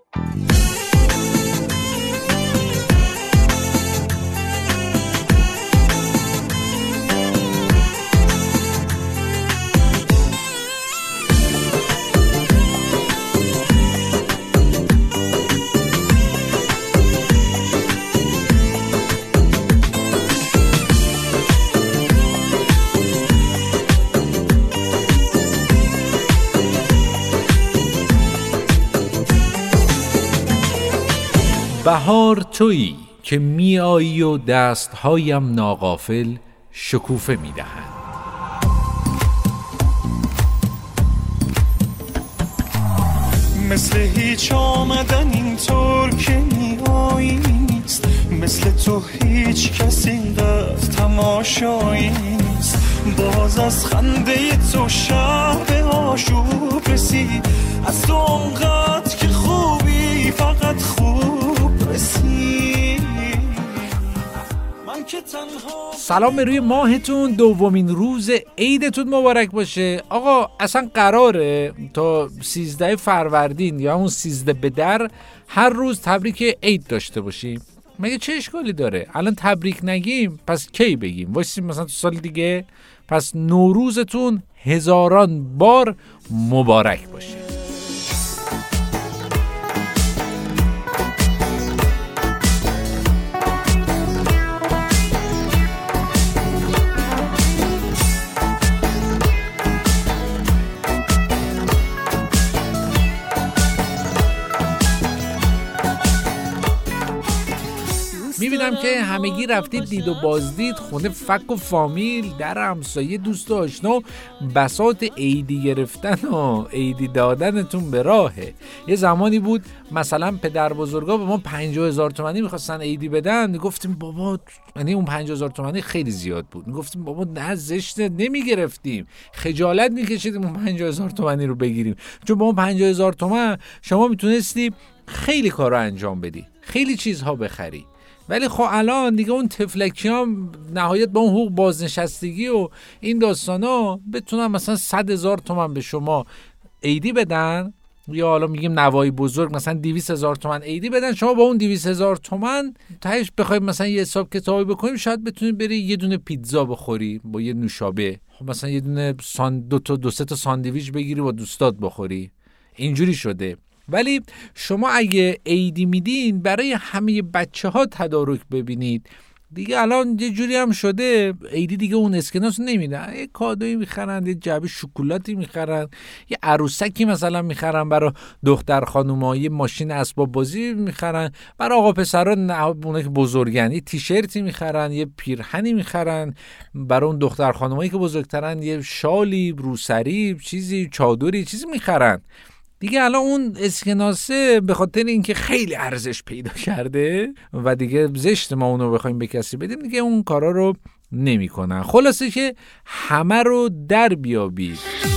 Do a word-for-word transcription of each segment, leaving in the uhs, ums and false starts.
بهار تویی که می آیی و دستهایم ناغافل شکوفه می دهند. مثل هیچ آمدن اینطور که می آیی نیست، مثل تو هیچ کس اینقدر تماشایی نیست. باز از خنده تو شب آشوب رسید، از تو اونقدر که خوبی فقط خوب رسید. من که تنها سلام به روی ماهتون، دومین روز عیدتون مبارک باشه. آقا اصلا قراره تا سیزده فروردین یا همون سیزده به در هر روز تبریک عید داشته باشیم؟ مگه چه اشکالی داره؟ الان تبریک نگیم پس کی بگیم؟ واسیم مثلا تو سال دیگه؟ پس نوروزتون هزاران بار مبارک باشه. میبینم که همگی رفتید دید و بازدید، خونه فک و فامیل، در همسایه، دوست و آشنا، بساط عیدی گرفتن و عیدی دادنتون به راهه. یه زمانی بود مثلا پدر بزرگا به ما پنجاه هزار تومانی میخواستن عیدی بدن، میگفتیم بابا، یعنی اون پنجاه هزار تومانی خیلی زیاد بود، میگفتیم بابا نه زشته، نمیگرفتیم، خجالت میکشیدیم اون پنجاه هزار تومانی رو بگیریم، چون با اون پنجاه هزار تومان شما میتونستی خیلی کارا انجام بدی، خیلی چیزها بخری. ولی خب الان دیگه اون تفلکی هم نهایت با اون حقوق بازنشستگی و این داستانا بتونن مثلا صد هزار تومان به شما عیدی بدن، یا حالا میگیم نوای بزرگ مثلا دویست هزار تومان عیدی بدن، شما با اون دویست هزار تومان تهش بخواید مثلا یه حساب کتابی بکنیم شاید بتونید بری یه دونه پیتزا بخوری با یه نوشابه، خب مثلا یه دونه سان دو تا دو سه تا ساندویچ بگیری با دوستات بخوری. اینجوری شده. ولی شما اگه عیدی میدین برای همه بچه ها تدارک ببینید دیگه. الان یه جوری هم شده عیدی دیگه اون اسکناس نمیدن، یه کادویی میخرن، یه جعبه شکلاتی میخرن، یه عروسکی مثلا میخرن برای دختر خانوما، یه ماشین اسباب بازی میخرن، برای آقا پسرا اونایی که بزرگن یه تیشرتی میخرن، یه پیرهنی میخرن، برای اون دختر خانومایی که بزرگترن یه شالی، روسری، چیزی، چادری، چیزی میخرن. دیگه الان اون اسکناسه به خاطر اینکه خیلی ارزش پیدا کرده و دیگه زشت ما اونو بخوایم به کسی بدیم، دیگه اون کارا رو نمی کنن. خلاصه که همه رو در بیابید.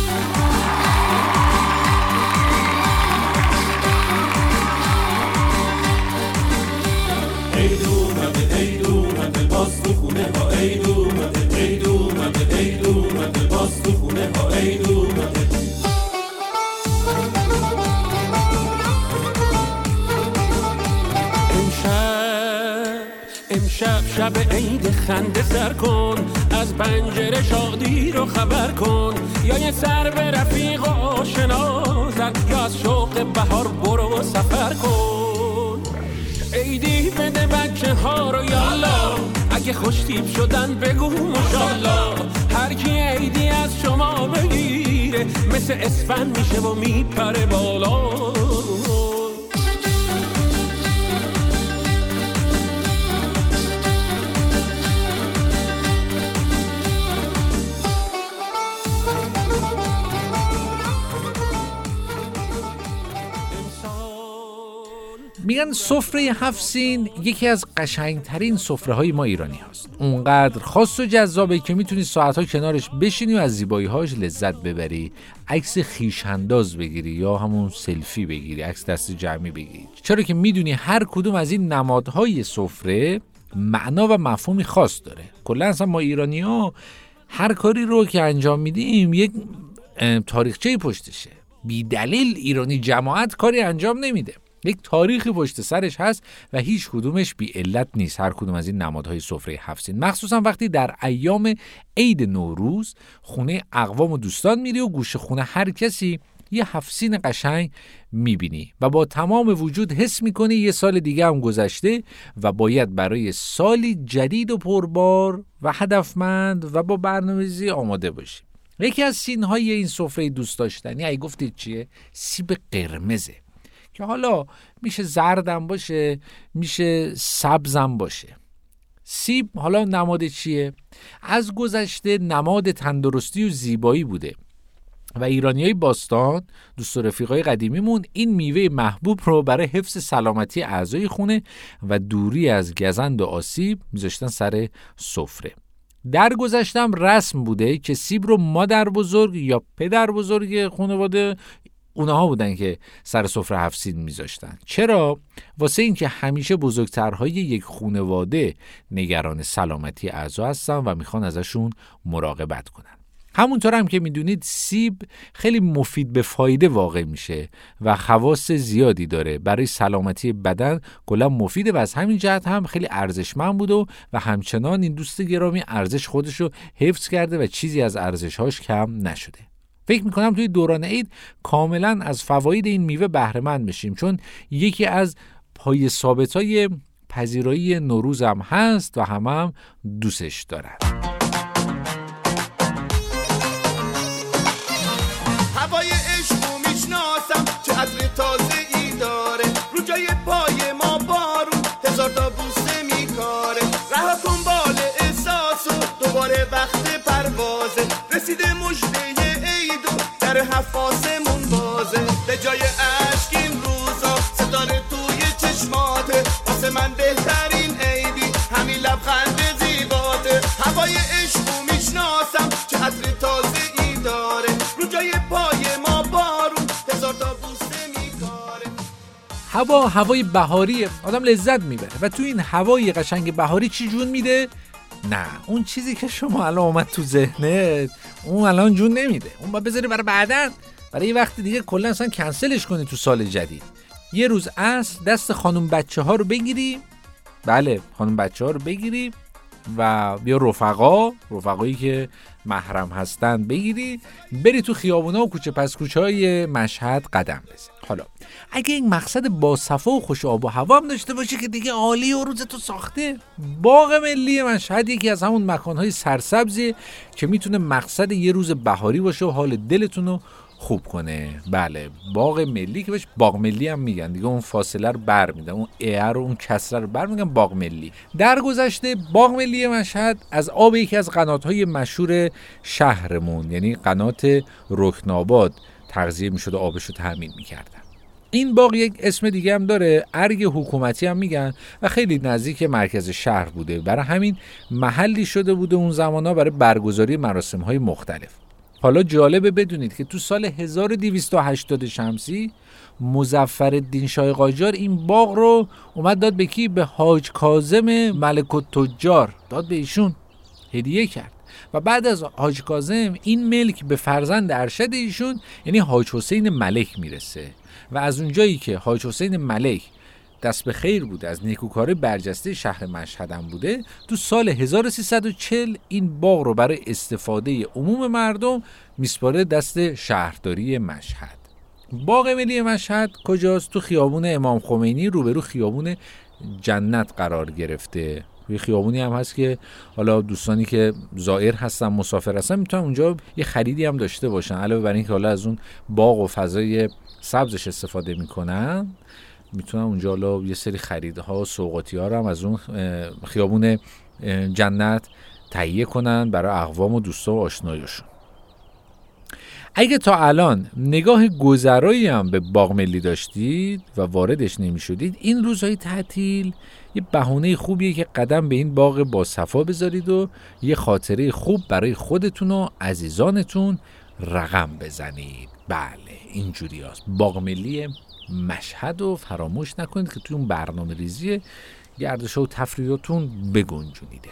عید اومده، عید اومده، باز تو خونه ها عید اومده، عید اومده، عید اومده، باز تو خونه ها عید اومده. امشب شب عید خنده سر کن، از پنجره شادی رو خبر کن، یا یه سر به رفیق و آشنا زن، یا از شوق بهار برو سفر کن. عیدی بده بچه ها رو یالا، اگه خوشتیپ شدن بگو ماشالله. هر کی عیدی از شما بگیره مثل اسفند میشه و میپره بالا. میگن سفره هفت سین یکی از قشنگترین سفره های ما ایرانی هاست. اونقدر خاص و جذابه که میتونی ساعتها کنارش بشینی و از زیبایی هاش لذت ببری، عکس خویش انداز بگیری یا همون سلفی بگیری، عکس دست جمعی بگیری، چرا که میدونی هر کدوم از این نمادهای سفره معنا و مفهومی خاص داره. کلا اصلا ما ایرانی ها هر کاری رو که انجام میدیم یک تاریخچه‌ای پشتشه. بی دلیل ایرانی جماعت کاری انجام نمیده. یک تاریخی پشت سرش هست و هیچ کدومش بی علت نیست، هر کدوم از این نمادهای سفره هفت سین. مخصوصا وقتی در ایام عید نوروز خونه اقوام و دوستان میری و گوشه خونه هر کسی یه هفت سین قشنگ میبینی و با تمام وجود حس میکنی یه سال دیگه هم گذشته و باید برای سالی جدید و پربار و هدفمند و با برنامه‌ریزی آماده باشی. یکی از سین‌های این سفره دوست داشتنی اگه گفتید چیه؟ سیب قرمزه که حالا میشه زردم باشه، میشه سبزم باشه. سیب حالا نماد چیه؟ از گذشته نماد تندرستی و زیبایی بوده و ایرانیای باستان، دوست و رفیقای قدیمیمون، این میوه محبوب رو برای حفظ سلامتی اعضای خونه و دوری از گزند و آسیب میذاشتن سر سفره. در گذشتم رسم بوده که سیب رو مادر بزرگ یا پدر بزرگ خانواده اونها بودن که سر سفره هفت سین میذاشتن. چرا؟ واسه این که همیشه بزرگترهای یک خانواده نگران سلامتی اعضا هستن و میخوان ازشون مراقبت کنن. همونطور هم که میدونید سیب خیلی مفید به فایده واقع میشه و خواص زیادی داره، برای سلامتی بدن کلا مفیده و از همین جهت هم خیلی ارزشمند بوده و, و همچنان این دوست گرامی ارزش خودشو حفظ کرده و چیزی از ارزشهاش کم نشده. فکر میکنم توی دوران عید کاملا از فواید این میوه بهره مند بشیم، چون یکی از پای ثابتای پذیرایی نوروز هم هست و همه هم دوستش دارن. هوای عشقو میشناسم چه عطر تازه ای داره، رو جای پای ما بارون هزار تا بوسه میکاره، رها کن بال احساسو دوباره وقت پروازه، رسیده مژده عیدو در هفت آسمون بازه، به جای عشق این روزا ستاره توی چشماته، واسه من بهترین عیدی همین لبخند زیباته، هوای عشقو میشناسم چه عطر تازه ای داره، رو جای پای ما بارون هزار تا بوسه میکاره. هوا هوای بهاریه، آدم لذت میبره و تو این هوای قشنگ بهاری چی جون میده؟ نه، اون چیزی که شما الان اومد تو ذهنت اون الان جون نمیده، اون باید بذاری برای بعدن، برای یه وقت دیگه کلا اصلا کنسلش کنی تو سال جدید. یه روز عصر دست خانم بچه ها رو بگیری، بله خانم بچه ها رو بگیری و بیا رفقا رفقایی که محرم هستن بگیری، بری تو خیابونا و کوچه پس کوچه های مشهد قدم بزن. حالا اگه این مقصد با صفا و خوش آب و هوا هم داشته باشه که دیگه عالی و روز تو ساخته. باغ ملی مشهد یکی از همون مکانهای سرسبزی که میتونه مقصد یه روز بهاری باشه و حال دلتون رو خوب کنه. بله باغ ملی که بهش باغ ملی هم میگن دیگه، اون فاصله رو بر میدن، اون ا رو اون کسره رو بر میگن باغ ملی. در گذشته باغ ملی مشهد از آب یکی از قنات‌های مشهور شهرمون یعنی قنات رکناباد تغذیه میشد و آبش رو تامین میکردن. این باغ یک اسم دیگه هم داره، ارگ حکومتی هم میگن و خیلی نزدیک مرکز شهر بوده، برای همین محلی شده بوده اون زمانا برای برگزاری مراسم‌های مختلف. حالا جالبه بدونید که تو سال هزار و دویست و هشتاد شمسی مظفرالدین شاه قاجار این باغ رو اومد داد به کی؟ به حاج کاظم ملک التجار، داد به ایشون هدیه کرد و بعد از حاج کاظم این ملک به فرزند ارشد ایشون یعنی حاج حسین ملک میرسه و از اونجایی که حاج حسین ملک دست به خیر بوده، از نیکوکاری برجسته شهر مشهد هم بوده، تو سال هزار و سیصد و چهل این باغ رو برای استفاده عموم مردم میسپاره دست شهرداری مشهد. باغ ملی مشهد کجاست؟ تو خیابون امام خمینی روبرو خیابون جنت قرار گرفته. یه خیابونی هم هست که حالا دوستانی که زائر هستن مسافر هستن میتونن اونجا یه خریدی هم داشته باشن، علاوه بر اینکه حالا از اون باغ و فضای سبزش استفاده میکنن، میتونن اونجا حالا یه سری خریدها و سوغاتی ها رو هم از اون خیابون جنت تهیه کنن برای اقوام و دوستا و آشنایشون. اگه تا الان نگاه گذرایی هم به باغ ملی داشتید و واردش نمی شدید، این روزهای تعطیل یه بهونه خوبیه که قدم به این باغ با صفا بذارید و یه خاطره خوب برای خودتون و عزیزانتون رقم بزنید. بله اینجوری هست. باغ ملی مشهد رو فراموش نکنید که توی اون برنامه ریزی گردش و تفریحاتون بگنجونیدش.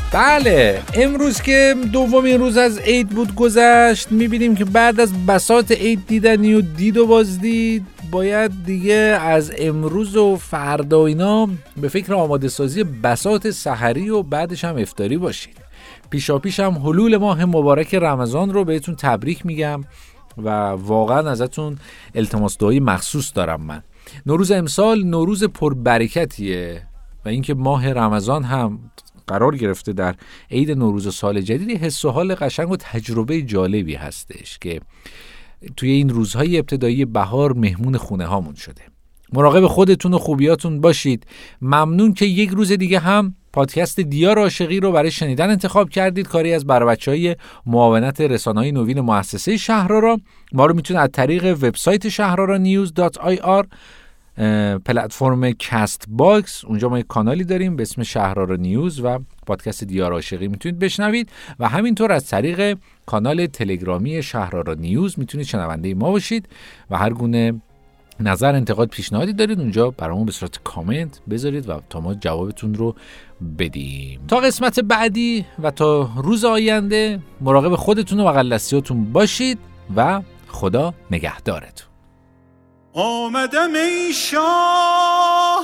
بله، امروز که دومین روز از عید بود گذشت، میبینیم که بعد از بساط عید دیدنی و دید و بازدید باید دیگه از امروز و فردا و اینا به فکر آماده سازی بساط سحری و بعدش هم افطاری باشید. پیشا پیش هم حلول ماه مبارک رمضان رو بهتون تبریک میگم و واقعا ازتون التماس دعایی مخصوص دارم. من نوروز امسال نوروز پربرکتیه و اینکه ماه رمضان هم قرار گرفته در عید نوروز سال جدید، حس و حال قشنگ و تجربه جالبی هستش که توی این روزهای ابتدایی بهار مهمون خونه هامون شده. مراقب خودتون و خوبیاتون باشید. ممنون که یک روز دیگه هم پادکست دیار عاشقی رو برای شنیدن انتخاب کردید. کاری از برای بچهای معاونت رسانه‌های نوین مؤسسه شهرآرا. ما رو میتونید از طریق وبسایت شهرآرا نیوز دات آی آر، پلتفرم کست باکس، اونجا ما یک کانالی داریم به اسم شهرآرا نیوز و پادکست دیار عاشقی میتونید بشنوید و همینطور از طریق کانال تلگرامی شهرآرا نیوز میتونید شنونده ما باشید و هر گونه نظر، انتقاد، پیشنهادی دارید اونجا برامون به صورت کامنت بذارید و تا ما جوابتون رو بدیم. تا قسمت بعدی و تا روز آینده مراقب خودتون و بغل دستیاتون باشید و خدا نگهدارتون. آمدم ای شاه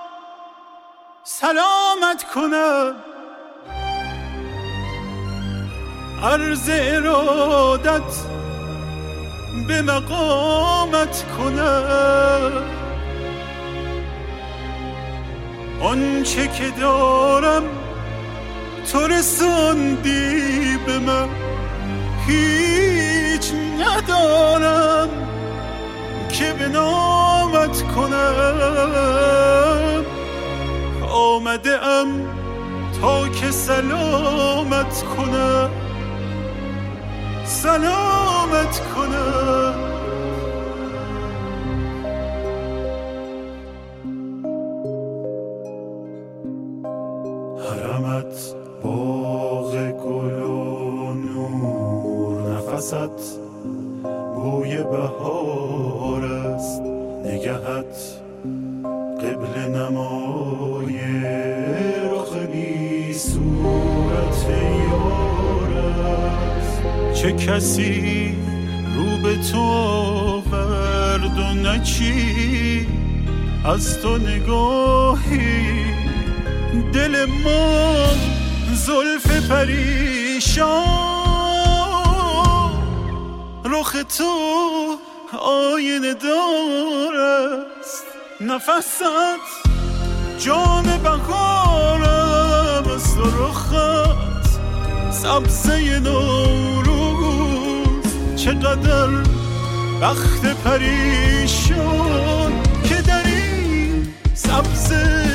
سلامت کنم، عرض ارادت به مقامت کنم. آنچه که دارم تو رساندی به من، هیچ ندارم که به نامت کنم. آمده ام تا که سلامت کنم، سلامت کنم. حرمت باغ گل و نور، نفست بوی بهار است، نگهت قبل نمای رخ بی صورت یار است. چه کسی رو به تو آورد و نچی از تو نگاهی، دل ما زلف پریشان، رخ تو آینه دار است. نفست جام بهارم است و رخت سبزه نوروز. چقدر بخت پریشان که در این سبزه